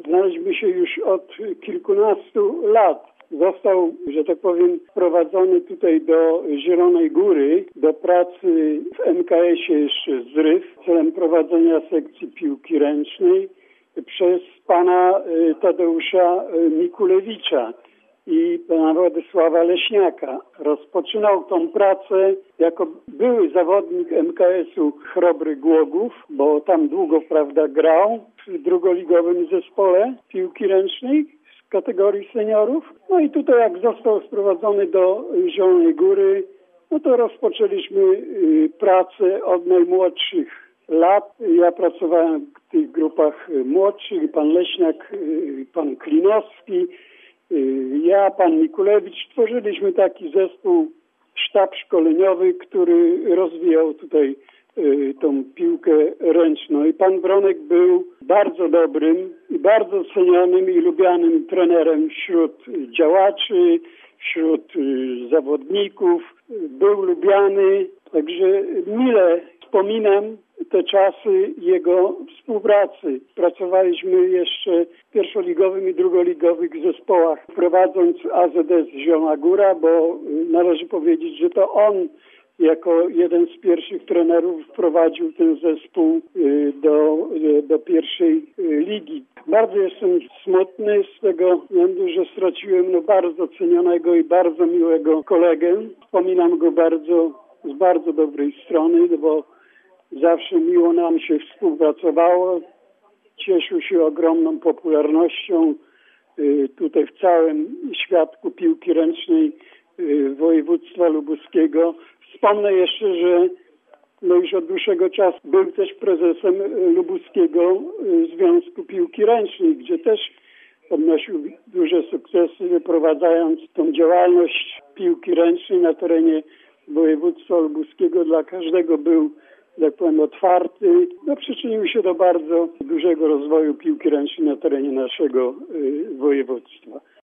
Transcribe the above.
znaleźliśmy się już od kilkunastu lat. Został, że tak powiem, wprowadzony tutaj do Zielonej Góry, do pracy w MKS-ie jeszcze Zryw, celem prowadzenia sekcji piłki ręcznej przez pana Tadeusza Mikulewicza i pana Władysława Leśniaka. Rozpoczynał tą pracę jako były zawodnik MKS-u Chrobry Głogów, bo tam długo, grał w drugoligowym zespole piłki ręcznej z kategorii seniorów. No i tutaj jak został sprowadzony do Zielonej Góry, no to rozpoczęliśmy pracę od najmłodszych lat. Ja pracowałem w tych grupach młodszych, pan Leśniak, pan Klinowski, ja, pan Mikulewicz. Tworzyliśmy taki zespół, sztab szkoleniowy, który rozwijał tutaj tą piłkę ręczną. I pan Bronek był bardzo dobrym i bardzo cenionym i lubianym trenerem wśród działaczy, wśród zawodników. Był lubiany, także mile wspominam te czasy jego współpracy. Pracowaliśmy jeszcze w pierwszoligowych i drugoligowych zespołach, prowadząc AZS Zielona Góra, bo należy powiedzieć, że to on jako jeden z pierwszych trenerów wprowadził ten zespół do pierwszej ligi. Bardzo jestem smutny z tego względu, że straciłem bardzo cenionego i bardzo miłego kolegę. Wspominam go z bardzo dobrej strony, bo zawsze miło nam się współpracowało. Cieszył się ogromną popularnością tutaj w całym świadku piłki ręcznej województwa lubuskiego. Wspomnę jeszcze, że już od dłuższego czasu był też prezesem Lubuskiego Związku Piłki Ręcznej, gdzie też odnosił duże sukcesy, wyprowadzając tą działalność piłki ręcznej na terenie województwa lubuskiego. Dla każdego był, jak powiem, otwarty. Przyczynił się do bardzo dużego rozwoju piłki ręcznej na terenie naszego województwa.